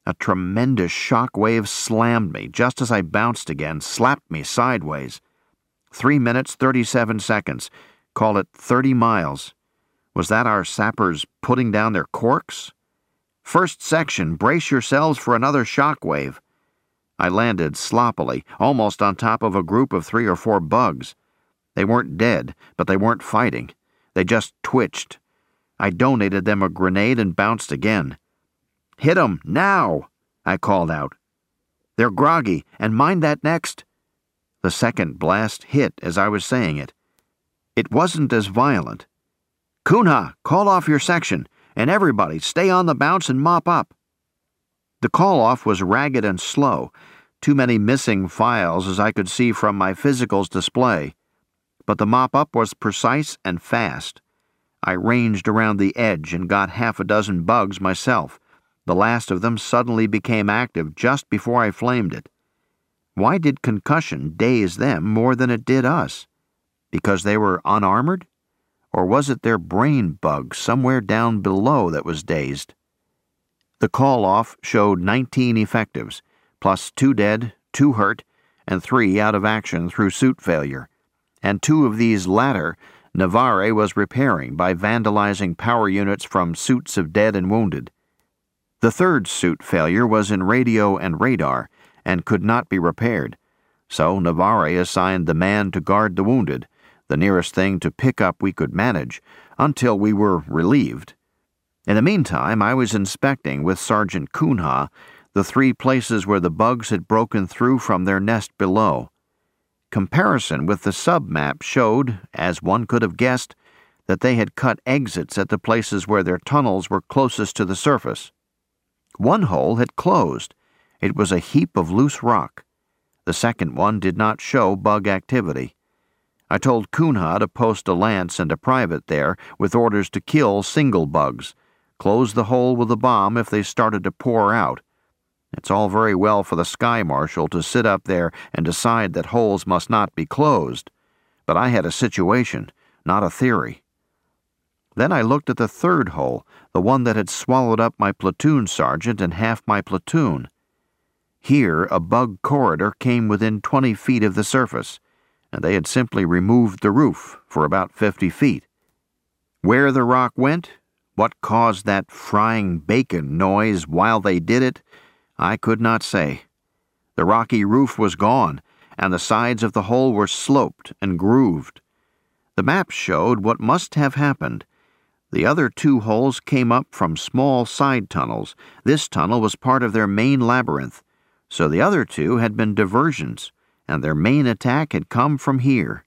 A tremendous shock wave slammed me just as I bounced again, slapped me sideways. 3 minutes, 37 seconds. Call it 30 miles. Was that our sappers putting down their corks? First section, brace yourselves for another shock wave. I landed sloppily, almost on top of a group of 3 or 4 bugs. They weren't dead, but they weren't fighting. They just twitched. I donated them a grenade and bounced again. "Hit 'em, now!" I called out. "They're groggy, and mind that next." The second blast hit as I was saying it. It wasn't as violent. "Cunha, call off your section, and everybody stay on the bounce and mop up." The call-off was ragged and slow, too many missing files as I could see from my physicals display. But the mop-up was precise and fast. I ranged around the edge and got half a dozen bugs myself. The last of them suddenly became active just before I flamed it. Why did concussion daze them more than it did us? Because they were unarmored? Or was it their brain bug somewhere down below that was dazed? The call-off showed 19 effectives, plus 2 dead, 2 hurt, and 3 out of action through suit failure. And 2 of these latter Navarre was repairing by vandalizing power units from suits of dead and wounded. The third suit failure was in radio and radar and could not be repaired, so Navarre assigned the man to guard the wounded, the nearest thing to pick up we could manage, until we were relieved. In the meantime, I was inspecting with Sergeant Cunha the 3 places where the bugs had broken through from their nest below. Comparison with the sub-map showed, as one could have guessed, that they had cut exits at the places where their tunnels were closest to the surface. One hole had closed. It was a heap of loose rock. The second one did not show bug activity. I told Cunha to post a lance and a private there with orders to kill single bugs, close the hole with a bomb if they started to pour out. It's all very well for the Sky Marshal to sit up there and decide that holes must not be closed, but I had a situation, not a theory. Then I looked at the third hole, the one that had swallowed up my platoon sergeant and half my platoon. Here, a bug corridor came within 20 feet of the surface, and they had simply removed the roof for about 50 feet. Where the rock went, what caused that frying bacon noise while they did it, I could not say. The rocky roof was gone, and the sides of the hole were sloped and grooved. The map showed what must have happened. The other 2 holes came up from small side tunnels. This tunnel was part of their main labyrinth, so the other 2 had been diversions, and their main attack had come from here.